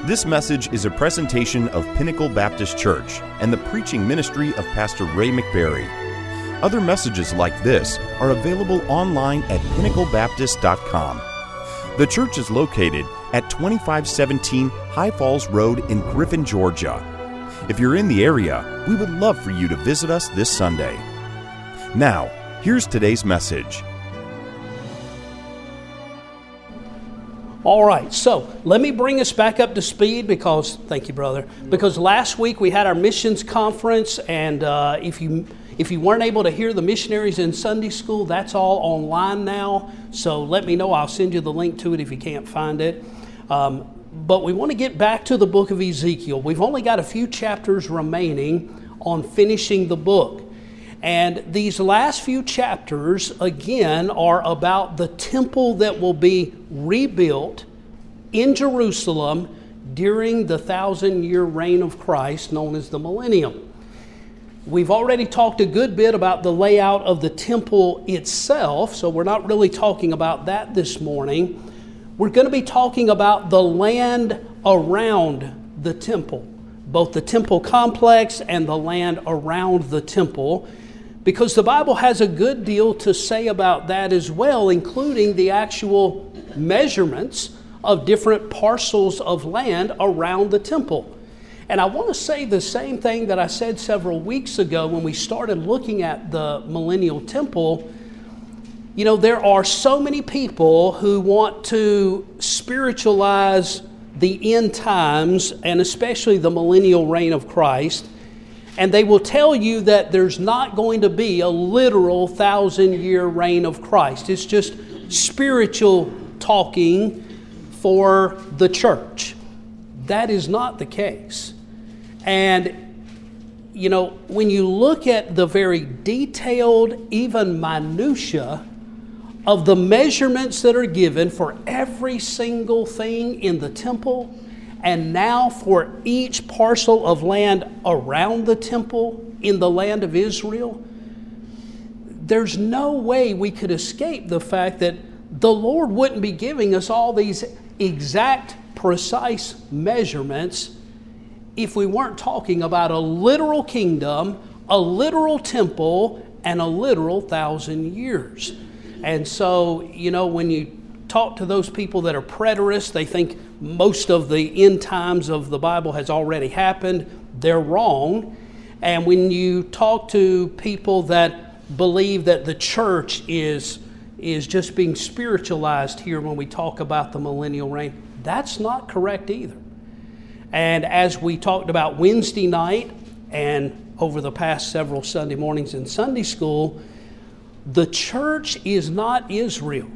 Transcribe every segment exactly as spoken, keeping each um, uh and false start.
This message is a presentation of Pinnacle Baptist Church and the preaching ministry of Pastor Ray McBarry. Other messages like this are available online at pinnacle baptist dot com. The church is located at twenty-five seventeen High Falls Road in Griffin, Georgia. If you're in the area, we would love for you to visit us this Sunday. Now, here's today's message. All right, so let me bring us back up to speed because, thank you, brother, because last week we had our missions conference, and uh, if you if you weren't able to hear the missionaries in Sunday school, that's all online now, so let me know. I'll send you the link to it if you can't find it. Um, but we want to get back to the book of Ezekiel. We've only got a few chapters remaining on finishing the book. And these last few chapters, again, are about the temple that will be rebuilt in Jerusalem during the thousand-year reign of Christ, known as the millennium. We've already talked a good bit about the layout of the temple itself, so we're not really talking about that this morning. We're going to be talking about the land around the temple, both the temple complex and the land around the temple, because the Bible has a good deal to say about that as well, including the actual measurements of different parcels of land around the temple. And I want to say the same thing that I said several weeks ago when we started looking at the millennial temple. You know, there are so many people who want to spiritualize the end times, and especially the millennial reign of Christ. And they will tell you that there's not going to be a literal thousand-year reign of Christ. It's just spiritual talking for the church. That is not the case. And, you know, when you look at the very detailed, even minutia of the measurements that are given for every single thing in the temple, and now for each parcel of land around the temple in the land of Israel, there's no way we could escape the fact that the Lord wouldn't be giving us all these exact, precise measurements if we weren't talking about a literal kingdom, a literal temple, and a literal thousand years. And so, you know, when you talk to those people that are preterists, they think most of the end times of the Bible has already happened. They're wrong. And when you talk to people that believe that the church is, is just being spiritualized here when we talk about the millennial reign, that's not correct either. And as we talked about Wednesday night and over the past several Sunday mornings in Sunday school, the church is not Israel.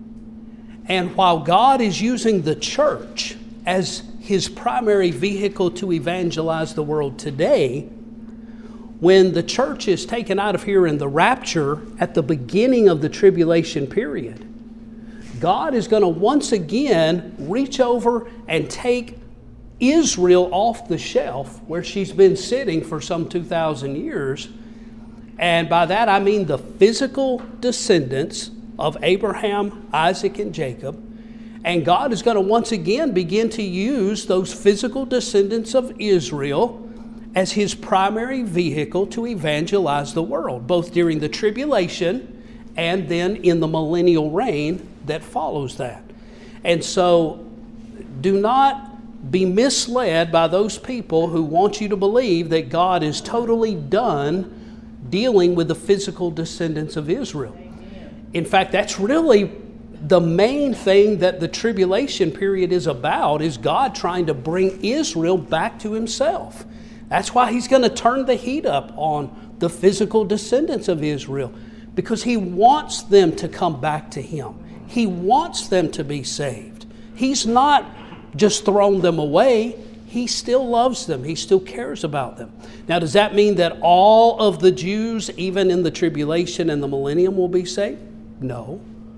And while God is using the church as his primary vehicle to evangelize the world today, when the church is taken out of here in the rapture at the beginning of the tribulation period, God is going to once again reach over and take Israel off the shelf where she's been sitting for some two thousand years. And by that I mean the physical descendants of Abraham, Isaac, and Jacob. And God is going to once again begin to use those physical descendants of Israel as his primary vehicle to evangelize the world, both during the tribulation and then in the millennial reign that follows that. And so do not be misled by those people who want you to believe that God is totally done dealing with the physical descendants of Israel. In fact, that's really the main thing that the tribulation period is about, is God trying to bring Israel back to himself. That's why he's going to turn the heat up on the physical descendants of Israel, because he wants them to come back to him. He wants them to be saved. He's not just thrown them away. He still loves them. He still cares about them. Now, does that mean that all of the Jews, even in the tribulation and the millennium, will be saved? No.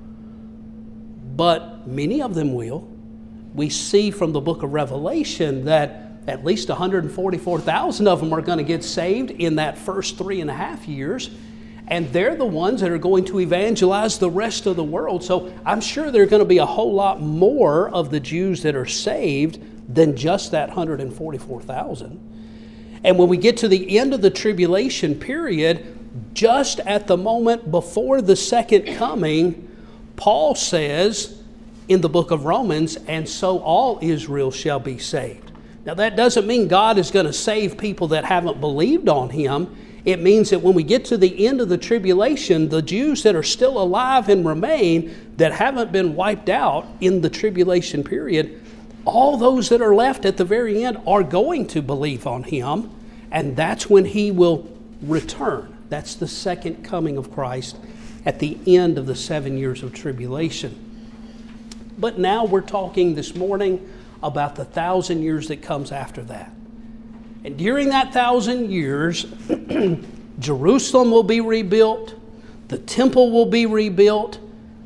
But many of them will. We see from the book of Revelation that at least one hundred forty-four thousand of them are going to get saved in that first three and a half years. And they're the ones that are going to evangelize the rest of the world. So I'm sure there are going to be a whole lot more of the Jews that are saved than just that one hundred forty-four thousand. And when we get to the end of the tribulation period, just at the moment before the second coming, Paul says in the book of Romans, and so all Israel shall be saved. Now that doesn't mean God is going to save people that haven't believed on Him. It means that when we get to the end of the tribulation, the Jews that are still alive and remain, that haven't been wiped out in the tribulation period, all those that are left at the very end are going to believe on Him, and that's when He will return. That's the second coming of Christ at the end of the seven years of tribulation. But now we're talking this morning about the thousand years that comes after that. And during that thousand years, Jerusalem will be rebuilt, the temple will be rebuilt,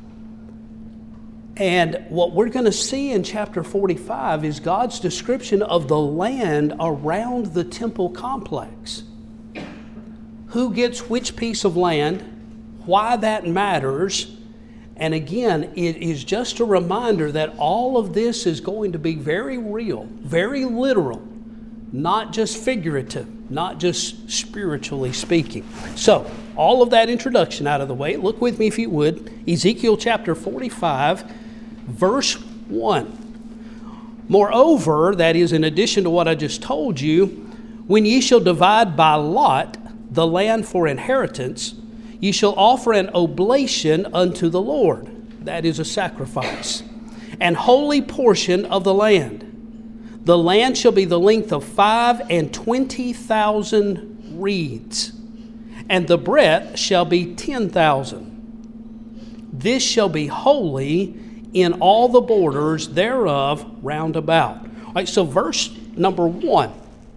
and what we're going to see in chapter forty-five is God's description of the land around the temple complex. Who gets which piece of land, why that matters, and again, it is just a reminder that all of this is going to be very real, very literal, not just figurative, not just spiritually speaking. So, all of that introduction out of the way, look with me if you would, Ezekiel chapter forty-five, verse one. Moreover, that is in addition to what I just told you, when ye shall divide by lot the land for inheritance, ye shall offer an oblation unto the Lord, that is a sacrifice, an holy portion of the land. The land shall be the length of five and twenty thousand reeds, and the breadth shall be ten thousand. This shall be holy in all the borders thereof round about. All right, so verse number one,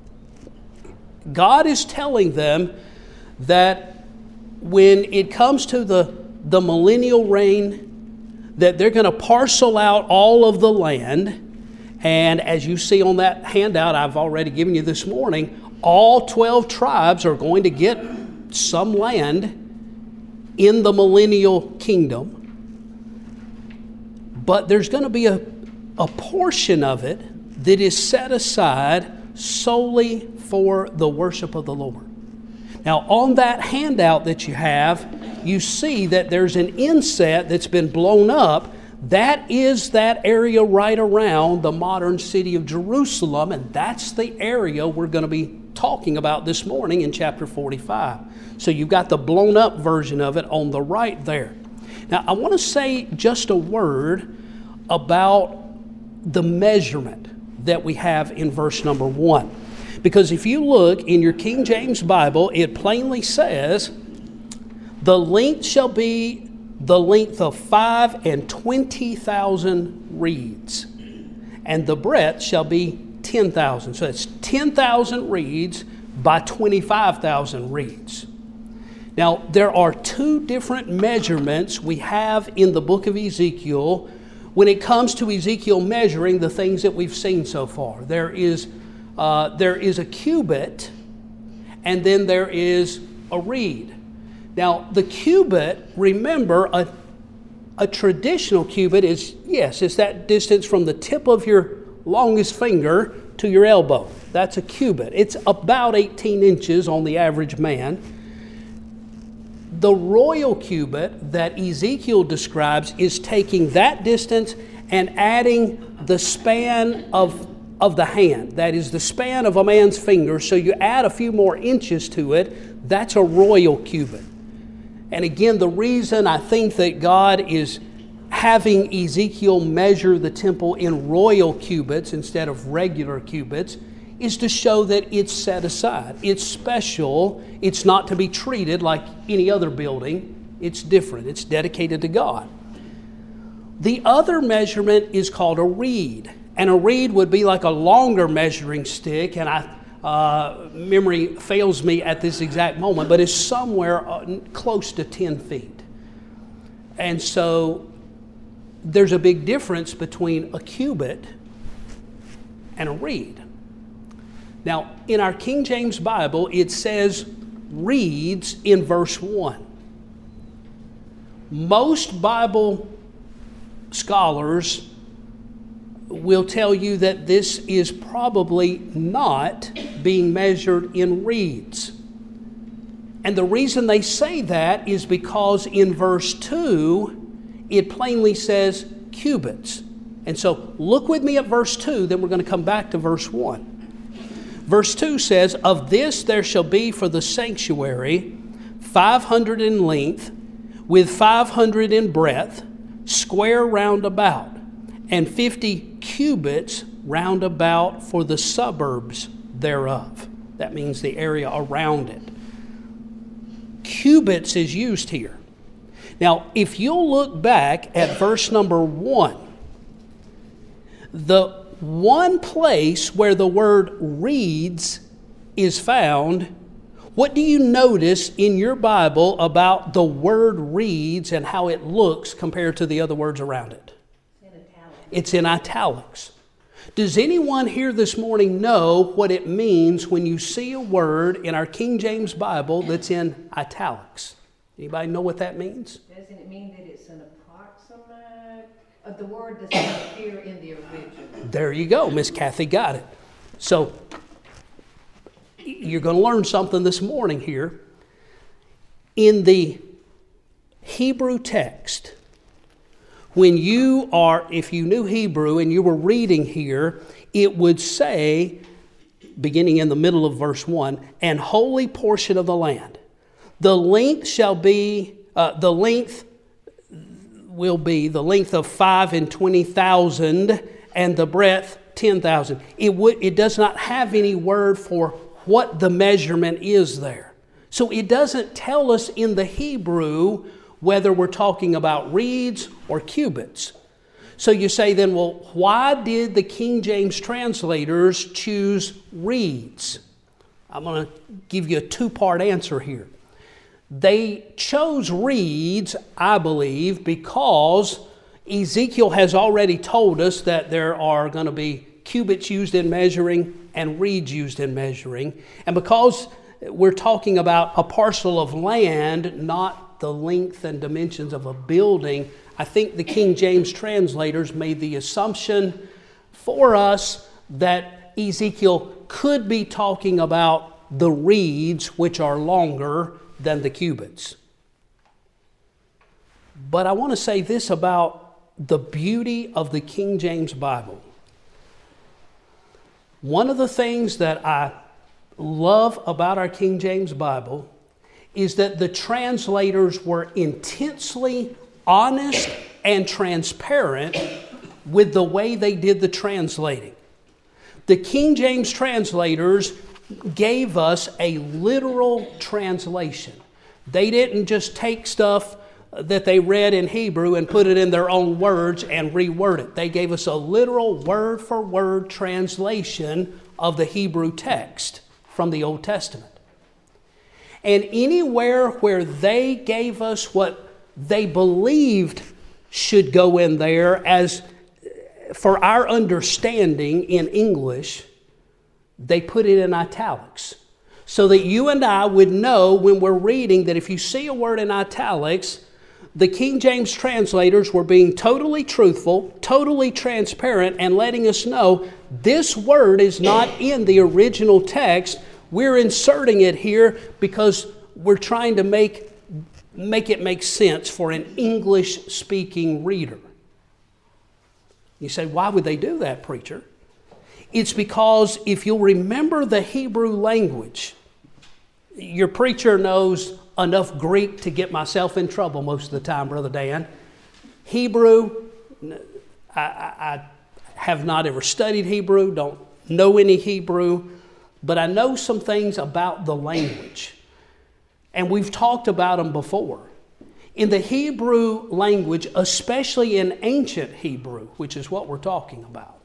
God is telling them that when it comes to the, the millennial reign, that they're going to parcel out all of the land. And as you see on that handout I've already given you this morning, all twelve tribes are going to get some land in the millennial kingdom. But there's going to be a, a portion of it that is set aside solely for the worship of the Lord. Now, on that handout that you have, you see that there's an inset that's been blown up. That is that area right around the modern city of Jerusalem, and that's the area we're going to be talking about this morning in chapter forty-five. So you've got the blown up version of it on the right there. Now, I want to say just a word about the measurement that we have in verse number one. Because if you look in your King James Bible, it plainly says, the length shall be the length of five and twenty thousand reeds, and the breadth shall be ten thousand. So it's ten thousand reeds by twenty-five thousand reeds. Now, there are two different measurements we have in the book of Ezekiel when it comes to Ezekiel measuring the things that we've seen so far. There is Uh, there is a cubit, and then there is a reed. Now, the cubit, remember, a, a traditional cubit is, yes, it's that distance from the tip of your longest finger to your elbow. That's a cubit. It's about eighteen inches on the average man. The royal cubit that Ezekiel describes is taking that distance and adding the span of of the hand. That is the span of a man's finger. So you add a few more inches to it. That's a royal cubit. And again, the reason I think that God is having Ezekiel measure the temple in royal cubits instead of regular cubits is to show that it's set aside. It's special. It's not to be treated like any other building. It's different. It's dedicated to God. The other measurement is called a reed. And a reed would be like a longer measuring stick, and I, uh, memory fails me at this exact moment, but it's somewhere uh, close to ten feet. And so there's a big difference between a cubit and a reed. Now, in our King James Bible, it says reeds in verse one. Most Bible scholars will tell you that this is probably not being measured in reeds. And the reason they say that is because in verse two, it plainly says cubits. And so look with me at verse two, then we're going to come back to verse one. Verse two says, "Of this there shall be for the sanctuary five hundred in length, with five hundred in breadth, square round about, and fifty cubits round about for the suburbs thereof." That means the area around it. Cubits is used here. Now, if you'll look back at verse number one, the one place where the word reeds is found, what do you notice in your Bible about the word reeds and how it looks compared to the other words around it? It's in italics. Does anyone here this morning know what it means when you see a word in our King James Bible that's in italics? Anybody know what that means? Doesn't it mean that it's an approximate of the word that's not here in the original? There you go. Miss Kathy got it. So you're going to learn something this morning here. In the Hebrew text, when you are, if you knew Hebrew and you were reading here, it would say, beginning in the middle of verse one, "an holy portion of the land. The length shall be, uh, the length will be the length of five and twenty thousand, and the breadth ten thousand." It would, it does not have any word for what the measurement is there. So it doesn't tell us in the Hebrew whether we're talking about reeds or cubits. So you say then, well, why did the King James translators choose reeds? I'm going to give you a two-part answer here. They chose reeds, I believe, because Ezekiel has already told us that there are going to be cubits used in measuring and reeds used in measuring. And because we're talking about a parcel of land, not the length and dimensions of a building, I think the King James translators made the assumption for us that Ezekiel could be talking about the reeds, which are longer than the cubits. But I want to say this about the beauty of the King James Bible. One of the things that I love about our King James Bible is that the translators were intensely honest and transparent with the way they did the translating. The King James translators gave us a literal translation. They didn't just take stuff that they read in Hebrew and put it in their own words and reword it. They gave us a literal word-for-word translation of the Hebrew text from the Old Testament. And anywhere where they gave us what they believed should go in there as for our understanding in English, they put it in italics. So that you and I would know when we're reading that if you see a word in italics, the King James translators were being totally truthful, totally transparent, and letting us know this word is not in the original text. We're inserting it here because we're trying to make, make it make sense for an English-speaking reader. You say, why would they do that, preacher? It's because if you'll remember the Hebrew language, your preacher knows enough Greek to get myself in trouble most of the time, Brother Dan. Hebrew, I, I, I have not ever studied Hebrew, don't know any Hebrew, but I know some things about the language. And we've talked about them before. In the Hebrew language, especially in ancient Hebrew, which is what we're talking about,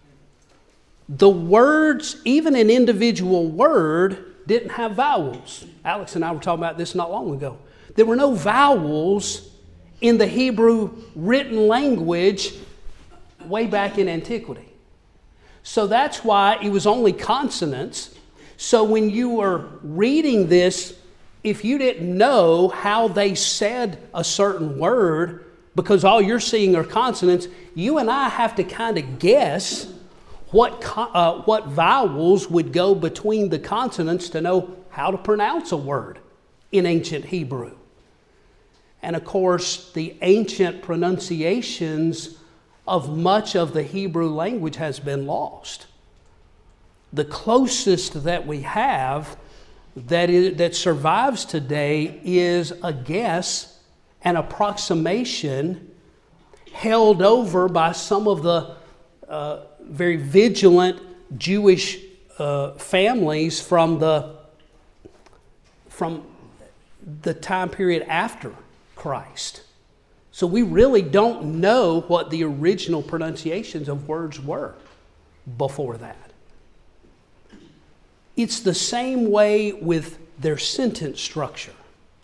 the words, even an individual word, didn't have vowels. Alex and I were talking about this not long ago. There were no vowels in the Hebrew written language way back in antiquity. So that's why it was only consonants. So when you were reading this, if you didn't know how they said a certain word, because all you're seeing are consonants, you and I have to kind of guess what, uh, what vowels would go between the consonants to know how to pronounce a word in ancient Hebrew. And of course, the ancient pronunciations of much of the Hebrew language has been lost. The closest that we have that is, that survives today is a guess, an approximation held over by some of the uh, very vigilant Jewish uh, families from the from the time period after Christ. So we really don't know what the original pronunciations of words were before that. It's the same way with their sentence structure.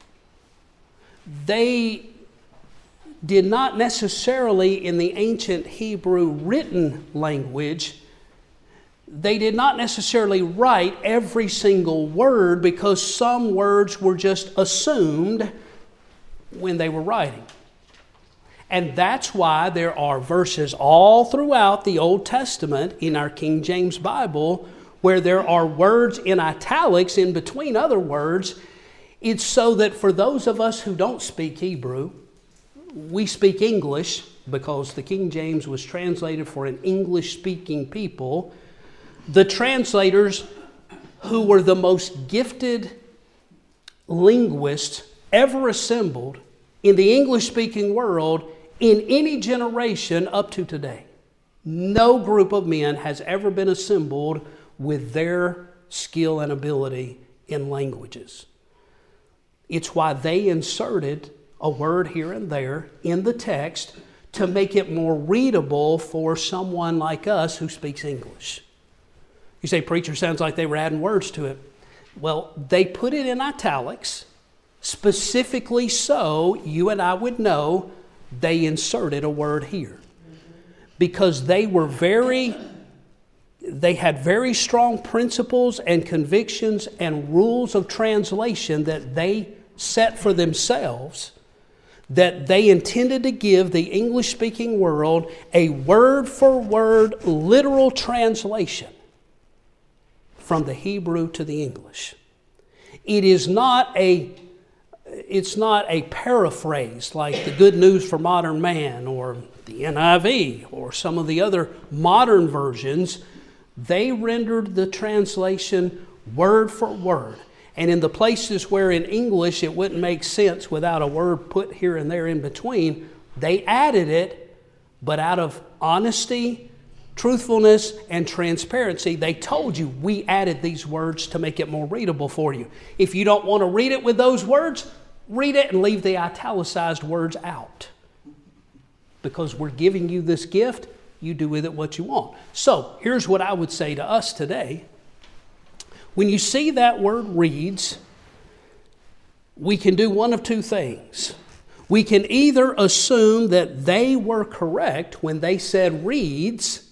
They did not necessarily, in the ancient Hebrew written language, they did not necessarily write every single word, because some words were just assumed when they were writing. And that's why there are verses all throughout the Old Testament in our King James Bible where there are words in italics in between other words. It's so that for those of us who don't speak Hebrew, we speak English, because the King James was translated for an English-speaking people. The translators, who were the most gifted linguists ever assembled in the English-speaking world in any generation up to today. No group of men has ever been assembled with their skill and ability in languages. It's why they inserted a word here and there in the text to make it more readable for someone like us who speaks English. You say, preacher, sounds like they were adding words to it. Well, they put it in italics specifically so you and I would know they inserted a word here. Because they were very, they had very strong principles and convictions and rules of translation that they set for themselves, that they intended to give the English-speaking world a word-for-word literal translation from the Hebrew to the English. It is not a It's not a paraphrase like the Good News for Modern Man or the N I V or some of the other modern versions. They rendered the translation word for word. And in the places where in English it wouldn't make sense without a word put here and there in between, they added it, but out of honesty, truthfulness, and transparency, they told you, we added these words to make it more readable for you. If you don't want to read it with those words, read it and leave the italicized words out. Because we're giving you this gift, you do with it what you want. So, here's what I would say to us today. When you see that word reads, we can do one of two things. We can either assume that they were correct when they said reads,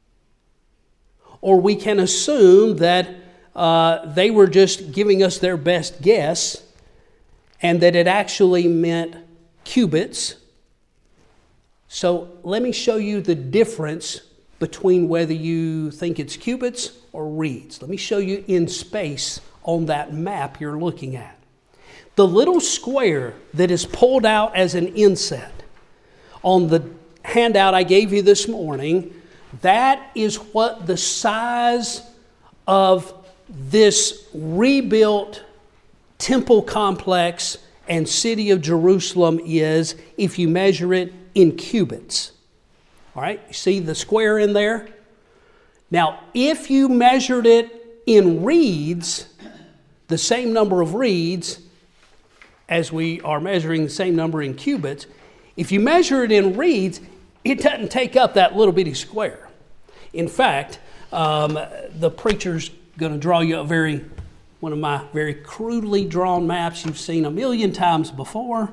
or we can assume that uh, they were just giving us their best guess and that it actually meant cubits. So let me show you the difference between whether you think it's cubits or reads. Let me show you in space on that map you're looking at. The little square that is pulled out as an inset on the handout I gave you this morning, that is what the size of this rebuilt temple complex and city of Jerusalem is if you measure it in cubits. All right, you see the square in there? Now, if you measured it in reeds, the same number of reeds as we are measuring the same number in cubits, if you measure it in reeds, it doesn't take up that little bitty square. In fact, um, the preacher's going to draw you a very, one of my very crudely drawn maps you've seen a million times before.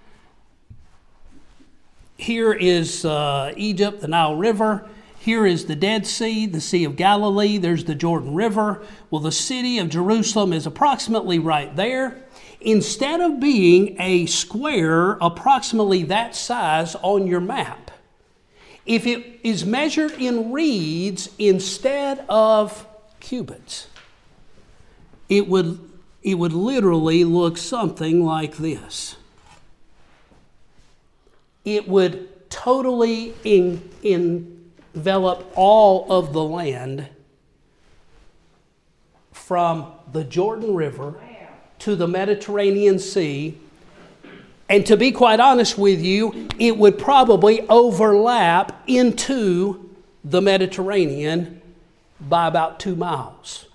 Here is uh, Egypt, the Nile River. Here is the Dead Sea, the Sea of Galilee. There's the Jordan River. Well, the city of Jerusalem is approximately right there. instead of being a square approximately that size on your map, if it is measured in reeds instead of cubits, it would, it would literally look something like this. It would totally in, envelop all of the land from the Jordan River to the Mediterranean Sea. And to be quite honest with you, it would probably overlap into the Mediterranean by about two miles.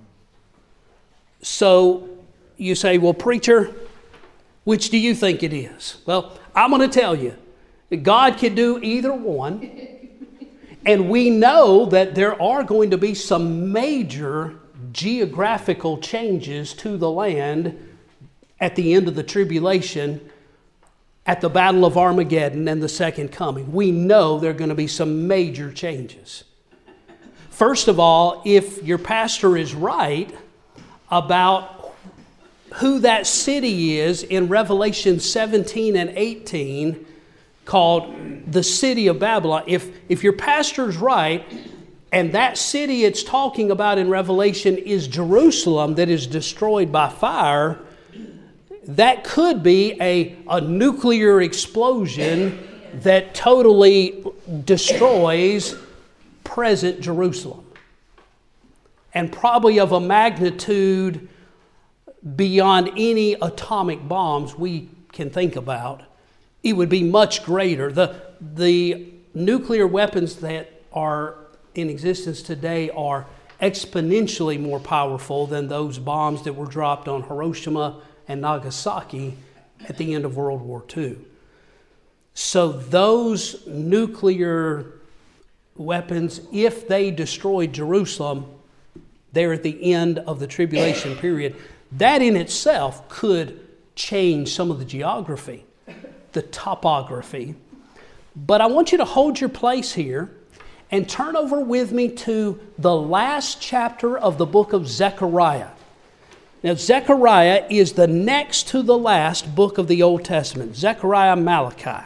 So you say, well, preacher, which do you think it is? Well, I'm going to tell you, God can do either one. And we know that there are going to be some major geographical changes to the land at the end of the tribulation, at the Battle of Armageddon and the second coming. We know there are going to be some major changes. First of all, if your pastor is right about who that city is in Revelation seventeen and eighteen, called the city of Babylon, if, if your pastor's right, and that city it's talking about in Revelation is Jerusalem that is destroyed by fire, that could be a, a nuclear explosion that totally destroys present Jerusalem. And probably of a magnitude beyond any atomic bombs we can think about. It would be much greater. The, the nuclear weapons that are in existence today are exponentially more powerful than those bombs that were dropped on Hiroshima and Nagasaki at the end of World War Two. So those nuclear weapons, if they destroyed Jerusalem, they're at the end of the tribulation period. That in itself could change some of the geography, the topography. But I want you to hold your place here and turn over with me to the last chapter of the book of Zechariah. Now, Zechariah is the next to the last book of the Old Testament, Zechariah, Malachi.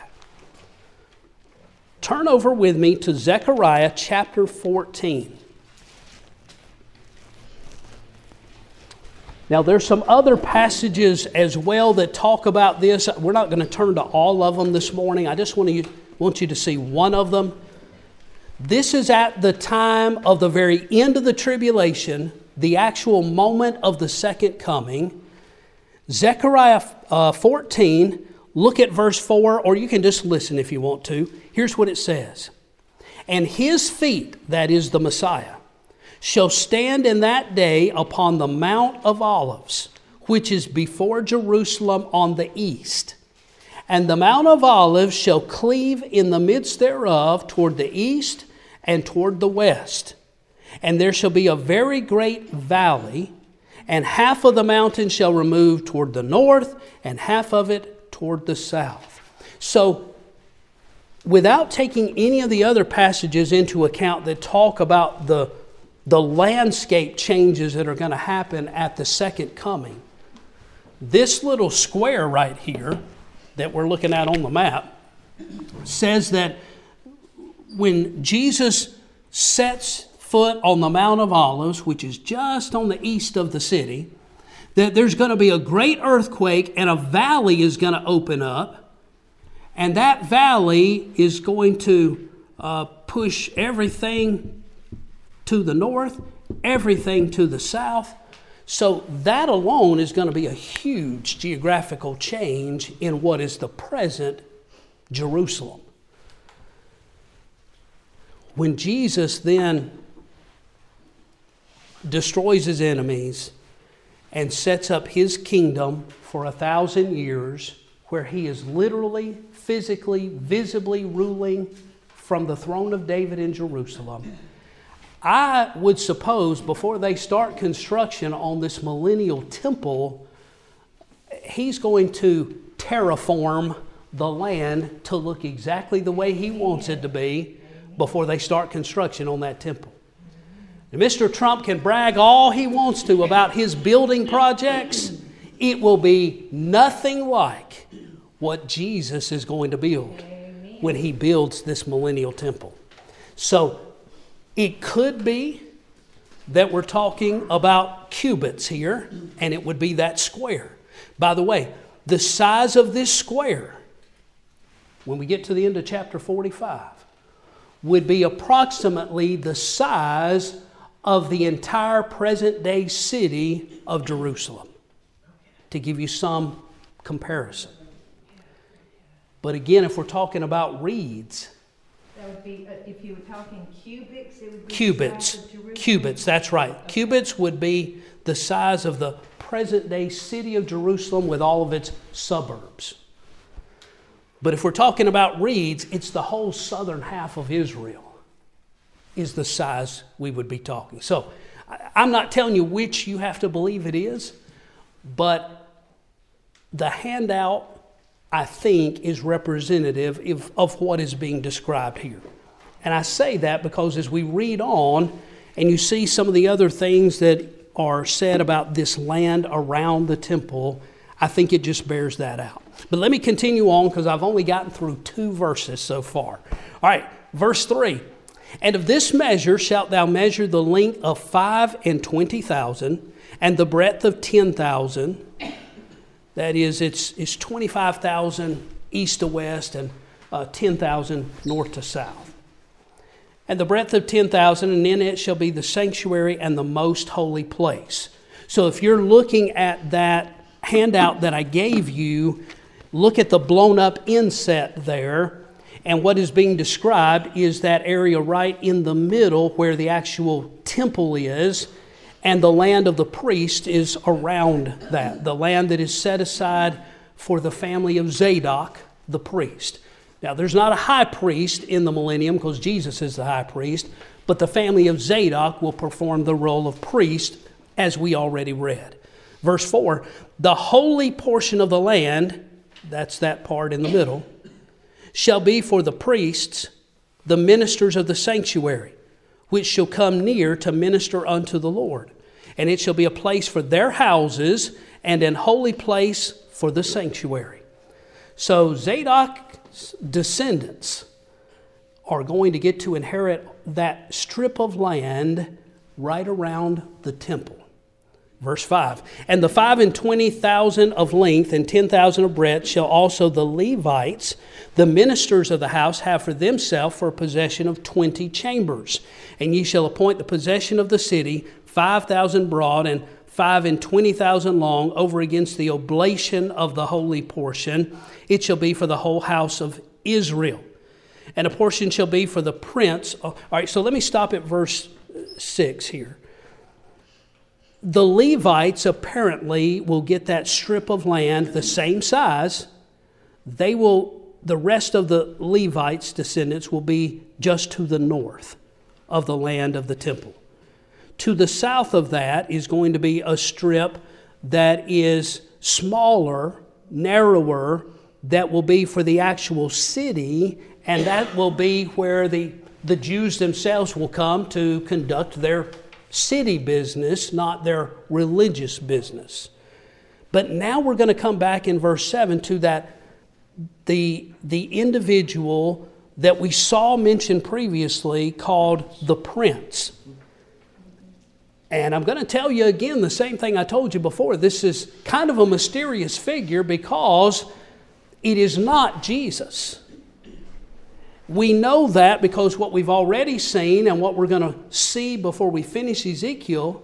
Turn over with me to Zechariah chapter fourteen. Now, there's some other passages as well that talk about this. We're not going to turn to all of them this morning. I just want you, want you to see one of them. This is at the time of the very end of the tribulation, the actual moment of the second coming. Zechariah uh, fourteen, look at verse four, or you can just listen if you want to. Here's what it says. And his feet, that is the Messiah, shall stand in that day upon the Mount of Olives, which is before Jerusalem on the east. And the Mount of Olives shall cleave in the midst thereof toward the east and toward the west. And there shall be a very great valley, and half of the mountain shall remove toward the north, and half of it toward the south. So, without taking any of the other passages into account that talk about the the landscape changes that are going to happen at the second coming, this little square right here that we're looking at on the map says that when Jesus sets foot on the Mount of Olives, which is just on the east of the city, that there's going to be a great earthquake and a valley is going to open up, and that valley is going to uh, push everything to the north, everything to the south. So that alone is going to be a huge geographical change in what is the present Jerusalem. When Jesus then destroys his enemies and sets up his kingdom for a thousand years, where he is literally, physically, visibly ruling from the throne of David in Jerusalem, I would suppose before they start construction on this millennial temple, he's going to terraform the land to look exactly the way he wants it to be before they start construction on that temple. And Mister Trump can brag all he wants to about his building projects. It will be nothing like what Jesus is going to build Amen. When he builds this millennial temple. So it could be that we're talking about cubits here, and it would be that square. By the way, the size of this square, when we get to the end of chapter forty-five, would be approximately the size of the entire present-day city of Jerusalem, to give you some comparison. But again, if we're talking about reeds, That would be, uh, if you were talking cubics, it would be cubits, the size of Jerusalem. cubits, that's right. Cubits would be the size of the present-day city of Jerusalem with all of its suburbs. But if we're talking about reeds, it's the whole southern half of Israel is the size we would be talking. So I'm not telling you which you have to believe it is, but the handout, I think, is representative of, of what is being described here. And I say that because as we read on and you see some of the other things that are said about this land around the temple, I think it just bears that out. But let me continue on because I've only gotten through two verses so far. All right, verse three. And of this measure shalt thou measure the length of five and twenty thousand, and the breadth of ten thousand. That is, it's, it's twenty-five thousand east to west and uh, ten thousand north to south. And the breadth of ten thousand, and in it shall be the sanctuary and the most holy place. So if you're looking at that handout that I gave you, look at the blown up inset there. And what is being described is that area right in the middle where the actual temple is, and the land of the priest is around that. The land that is set aside for the family of Zadok, the priest. Now, there's not a high priest in the millennium because Jesus is the high priest, but the family of Zadok will perform the role of priest, as we already read. Verse four, the holy portion of the land, that's that part in the middle, shall be for the priests, the ministers of the sanctuary, which shall come near to minister unto the Lord. And it shall be a place for their houses, and an holy place for the sanctuary. So Zadok's descendants are going to get to inherit that strip of land right around the temple. Verse five, and the five and twenty thousand of length and ten thousand of breadth shall also the Levites, the ministers of the house, have for themselves for a possession of twenty chambers. And ye shall appoint the possession of the city, five thousand broad and five and twenty thousand long, over against the oblation of the holy portion. It shall be for the whole house of Israel. And a portion shall be for the prince. All right, so let me stop at verse six here. The Levites apparently will get that strip of land the same size. They will, the rest of the Levites' descendants will be just to the north of the land of the temple. To the south of that is going to be a strip that is smaller, narrower, that will be for the actual city, and that will be where the, the Jews themselves will come to conduct their city business, not their religious business. But now we're going to come back in verse seven to that the, the individual that we saw mentioned previously called the prince. And I'm going to tell you again the same thing I told you before. This is kind of a mysterious figure because it is not Jesus. We know that because what we've already seen and what we're going to see before we finish Ezekiel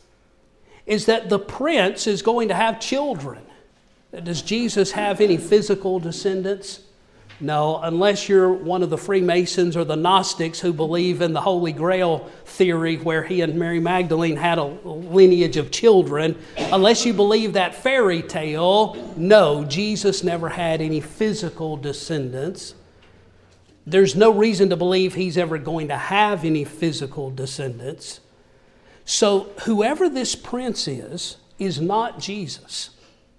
is that the prince is going to have children. Does Jesus have any physical descendants? No, unless you're one of the Freemasons or the Gnostics who believe in the Holy Grail theory where he and Mary Magdalene had a lineage of children. Unless you believe that fairy tale, no, Jesus never had any physical descendants. There's no reason to believe he's ever going to have any physical descendants. So whoever this prince is, is not Jesus.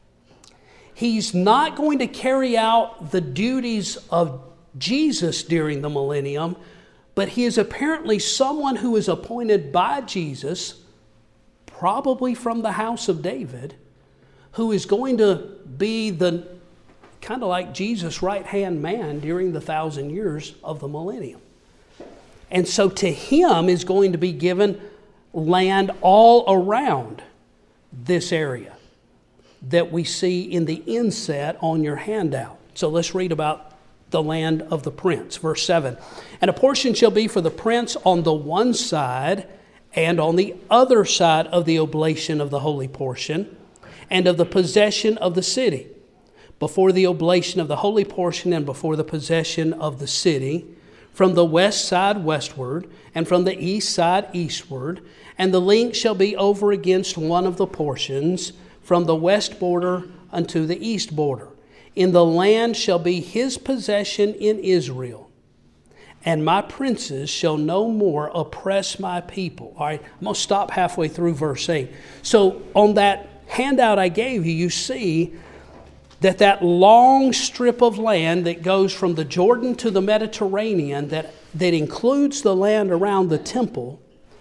He's not going to carry out the duties of Jesus during the millennium, but he is apparently someone who is appointed by Jesus, probably from the house of David, who is going to be the kind of like Jesus' right-hand man during the thousand years of the millennium. And so to him is going to be given land all around this area that we see in the inset on your handout. So let's read about the land of the prince. Verse seven, and a portion shall be for the prince on the one side and on the other side of the oblation of the holy portion and of the possession of the city, before the oblation of the holy portion and before the possession of the city, from the west side westward, and from the east side eastward, and the length shall be over against one of the portions, from the west border unto the east border. In the land shall be his possession in Israel, and my princes shall no more oppress my people. All right, I'm going to stop halfway through verse eight. So on that handout I gave you, you see that that long strip of land that goes from the Jordan to the Mediterranean, that, that includes the land around the temple,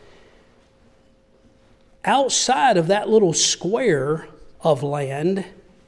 outside of that little square of land,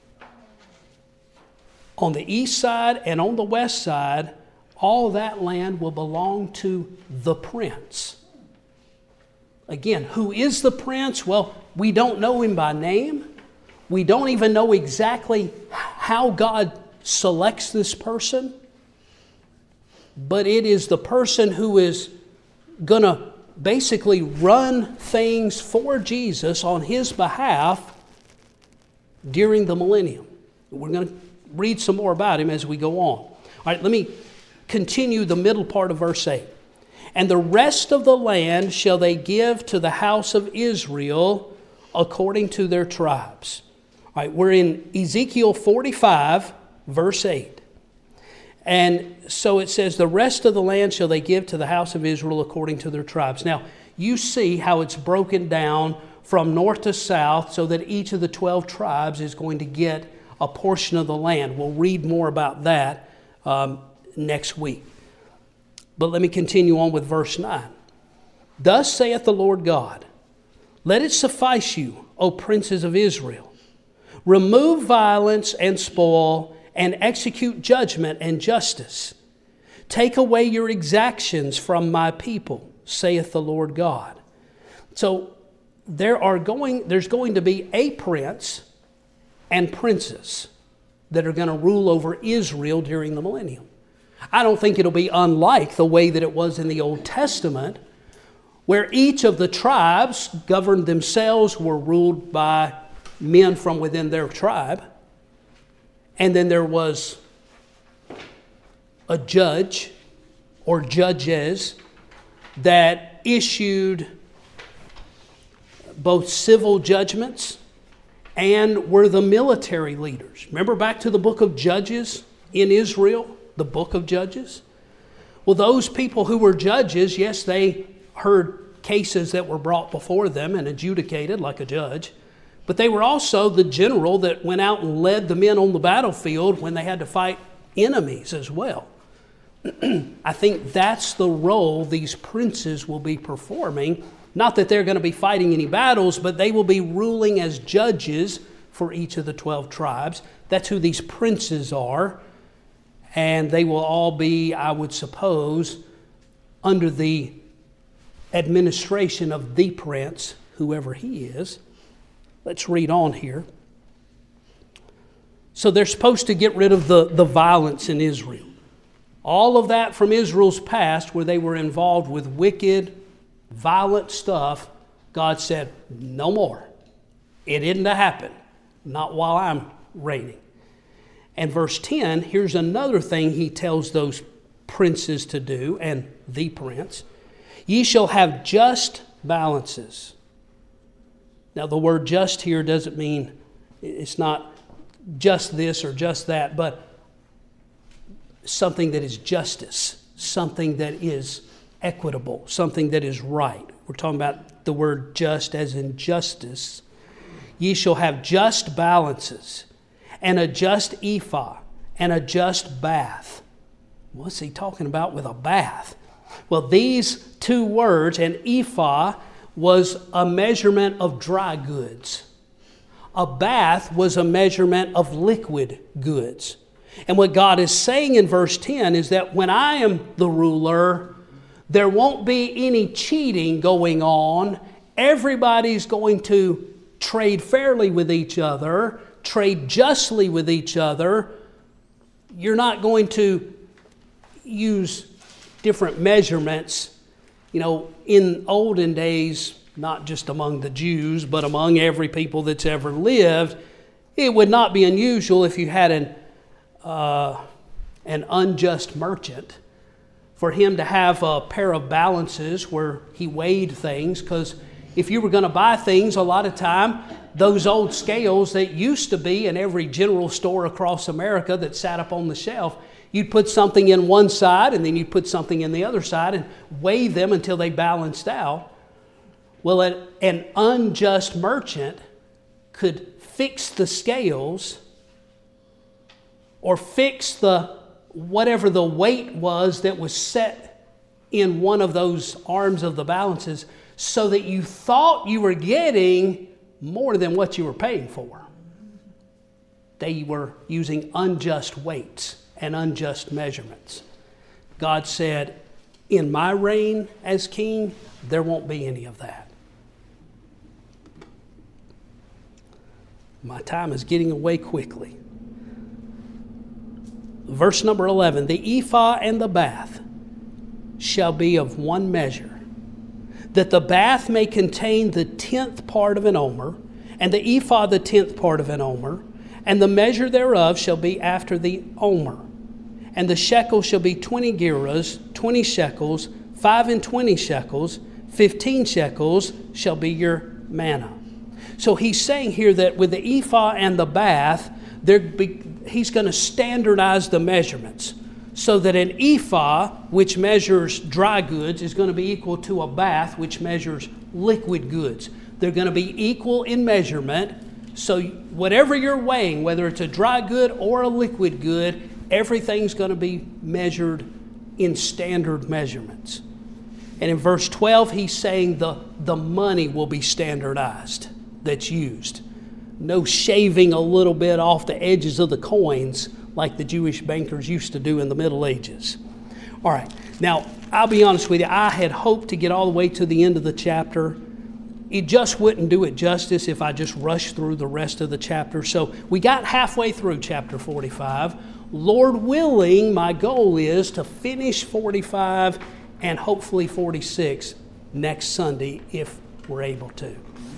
on the east side and on the west side, all that land will belong to the prince. Again, who is the prince? Well, we don't know him by name. We don't even know exactly how God selects this person. But it is the person who is going to basically run things for Jesus on his behalf during the millennium. We're going to read some more about him as we go on. All right, let me continue the middle part of verse eight. And the rest of the land shall they give to the house of Israel according to their tribes. All right, we're in Ezekiel forty-five, verse eight. And so it says, the rest of the land shall they give to the house of Israel according to their tribes. Now, you see how it's broken down from north to south so that each of the twelve tribes is going to get a portion of the land. We'll read more about that um, next week. But let me continue on with verse nine. Thus saith the Lord God, let it suffice you, O princes of Israel. Remove violence and spoil, and execute judgment and justice. Take away your exactions from my people, saith the Lord God. So there are going, there's going to be a prince and princes that are going to rule over Israel during the millennium. I don't think it'll be unlike the way that it was in the Old Testament, where each of the tribes governed themselves, were ruled by men from within their tribe. And then there was a judge or judges that issued both civil judgments and were the military leaders. Remember back to the book of Judges in Israel, the book of Judges? Well, those people who were judges, yes, they heard cases that were brought before them and adjudicated like a judge. But they were also the general that went out and led the men on the battlefield when they had to fight enemies as well. I think that's the role these princes will be performing. Not that they're going to be fighting any battles, but they will be ruling as judges for each of the twelve tribes. That's who these princes are. And they will all be, I would suppose, under the administration of the prince, whoever he is. Let's read on here. So they're supposed to get rid of the, the violence in Israel. All of that from Israel's past, where they were involved with wicked, violent stuff, God said, no more. It isn't to happen. Not while I'm reigning. And verse ten, here's another thing he tells those princes to do, and the prince. Ye shall have just balances. Now, the word just here doesn't mean, it's not just this or just that, but something that is justice, something that is equitable, something that is right. We're talking about the word just as in justice. Ye shall have just balances, and a just ephah, and a just bath. What's he talking about with a bath? Well, these two words, an ephah was a measurement of dry goods. A bath was a measurement of liquid goods. And what God is saying in verse ten is that when I am the ruler, there won't be any cheating going on. Everybody's going to trade fairly with each other, trade justly with each other. You're not going to use different measurements. You know, in olden days, not just among the Jews, but among every people that's ever lived, it would not be unusual if you had an, uh, an unjust merchant for him to have a pair of balances where he weighed things, because if you were going to buy things, a lot of time, those old scales that used to be in every general store across America that sat up on the shelf, you'd put something in one side and then you'd put something in the other side and weigh them until they balanced out. Well, an, an unjust merchant could fix the scales or fix the whatever the weight was that was set in one of those arms of the balances so that you thought you were getting more than what you were paying for. They were using unjust weights and unjust measurements. God said, in my reign as king, there won't be any of that. My time is getting away quickly. Verse number eleven, the ephah and the bath shall be of one measure, that the bath may contain the tenth part of an omer, and the ephah the tenth part of an omer, and the measure thereof shall be after the omer. And the shekel shall be twenty gerahs, twenty shekels, five and twenty shekels, fifteen shekels shall be your manna. So he's saying here that with the ephah and the bath, be, he's going to standardize the measurements so that an ephah, which measures dry goods, is going to be equal to a bath, which measures liquid goods. They're going to be equal in measurement. So whatever you're weighing, whether it's a dry good or a liquid good, everything's going to be measured in standard measurements. And in verse twelve, he's saying the, the money will be standardized that's used. No shaving a little bit off the edges of the coins like the Jewish bankers used to do in the Middle Ages. All right, now I'll be honest with you, I had hoped to get all the way to the end of the chapter. It just wouldn't do it justice if I just rushed through the rest of the chapter. So we got halfway through chapter forty-five. Lord willing, my goal is to finish forty-five and hopefully forty-six next Sunday if we're able to.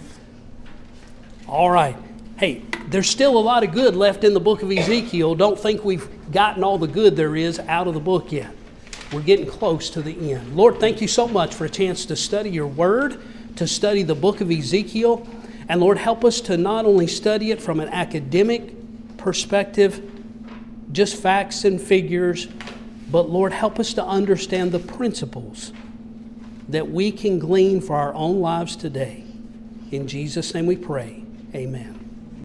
All right. Hey, there's still a lot of good left in the book of Ezekiel. Don't think we've gotten all the good there is out of the book yet. We're getting close to the end. Lord, thank you so much for a chance to study your word, to study the book of Ezekiel. And Lord, help us to not only study it from an academic perspective, just facts and figures, but Lord, help us to understand the principles that we can glean for our own lives today. In Jesus' name we pray. Amen.